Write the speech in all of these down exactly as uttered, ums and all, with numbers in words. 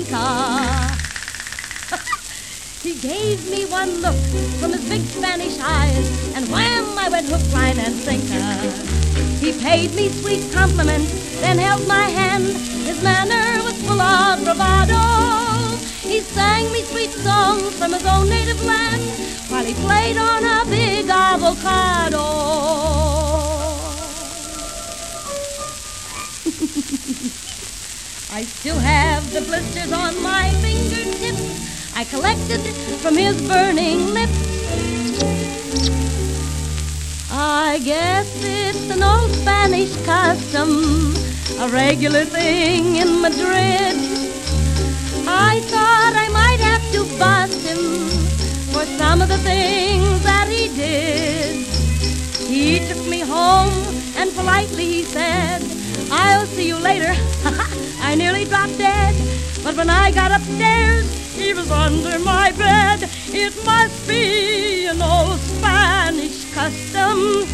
Inca. He gave me one look from his big Spanish eyes, and wham, I went hook, line, and sinker. He paid me sweet compliments, then held my hand. His manner was full of bravado. He sang me sweet songs from his own native land while he played on a big avocado. I still have the blisters on my fingertips I collected from his burning lips. I guess it's an old Spanish custom, a regular thing in Madrid. I thought I might have to bust him for some of the things that he did. He took me home and politely he said, "I'll see you later." I nearly dropped dead, but when I got upstairs, he was under my bed. It must be an old Spanish custom.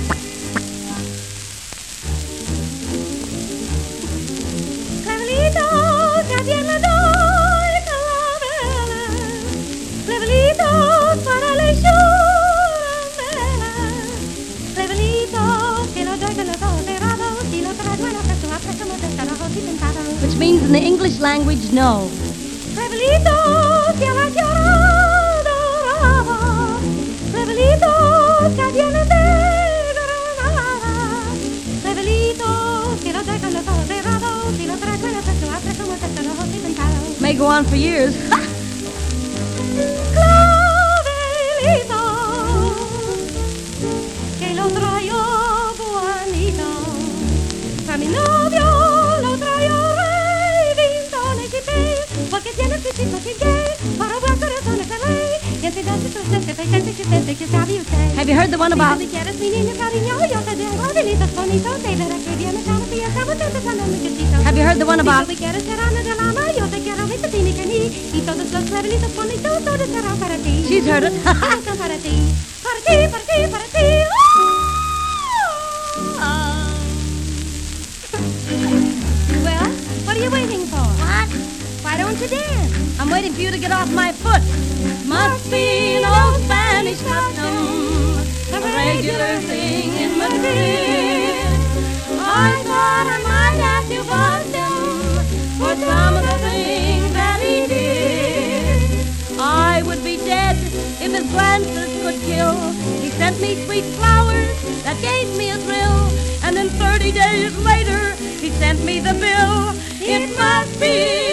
Clevelito, que bien le doy calavera. Clevelito, para le churrasera. Clevelito, que lo doy, que lo doy, cerrado. Si lo traes, bueno, que tú apreciamos de carajo, si tentado. Which means in the English language, no. Clevelito, que la llorado, Clevelito, que viene de Granada. Clevelito, que lo deja los ojos cerrados. Si lo traes, bueno, pues tú haces como te carajo, si tentado. May go on for years. Clevelito, que lo traigo bonito. Para mi novio lo traigo rey, vintones y pey, porque tiene pichitos y gay, para hablar corazones de ley. Have you heard the one about... Have you heard the one about... She's heard it. Well, what are you waiting for? What? Why don't you dance? I'm waiting for you to get off my foot. Must be an old Spanish custom, a regular thing in Madrid. I thought I might have to bust him for some of the things that he did. I would be dead if his glances could kill. He sent me sweet flowers that gave me a thrill, and then thirty days later he sent me the bill. It must be